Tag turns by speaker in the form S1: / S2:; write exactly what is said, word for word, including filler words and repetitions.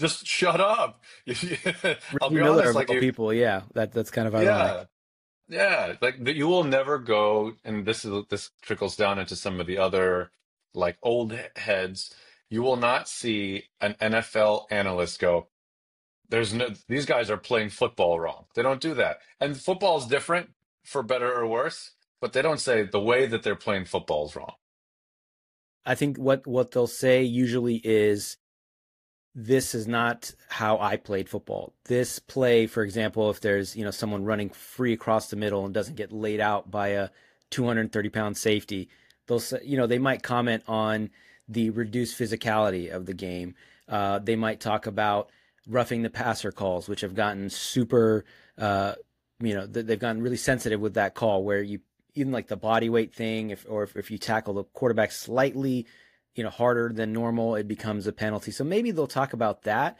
S1: just shut up. I'll
S2: Reggie
S1: be
S2: Miller
S1: honest,
S2: of
S1: like
S2: all
S1: if
S2: people. Yeah, that that's kind of ironic.
S1: yeah, yeah, like that you will never go, and this is this trickles down into some of the other like old heads. You will not see an N F L analyst go, there's no, these guys are playing football wrong. They don't do that. And football is different for better or worse, but they don't say the way that they're playing football is wrong.
S2: I think what what they'll say usually is, this is not how I played football. This play, for example, if there's, you know, someone running free across the middle and doesn't get laid out by a two hundred thirty pound safety, they'll say, you know, they might comment on the reduced physicality of the game. Uh, they might talk about roughing the passer calls, which have gotten super, uh, you know, they've gotten really sensitive with that call, where you, even like the body weight thing, if or if, if you tackle the quarterback slightly, you know, harder than normal, it becomes a penalty. So maybe they'll talk about that.